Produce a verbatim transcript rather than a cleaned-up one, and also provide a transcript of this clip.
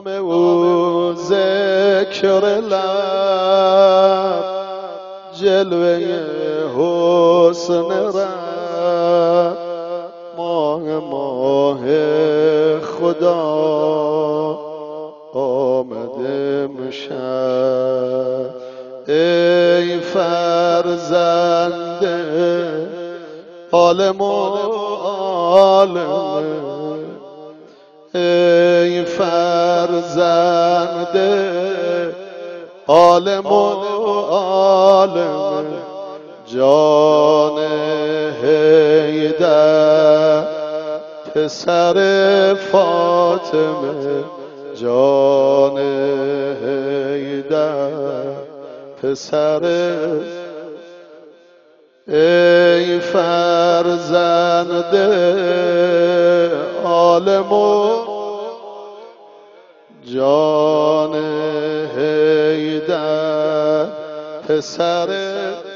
نام او ذکر لب، جلوه حسن رب، ماه ماه خدا آمده امشب. ای فرزند عالم و عالم، ای فرزند عالم و عالم، جان حیدر پسر فاطمه، جان حیدر پسر. ای فرزند عالم و جان حیدر پسر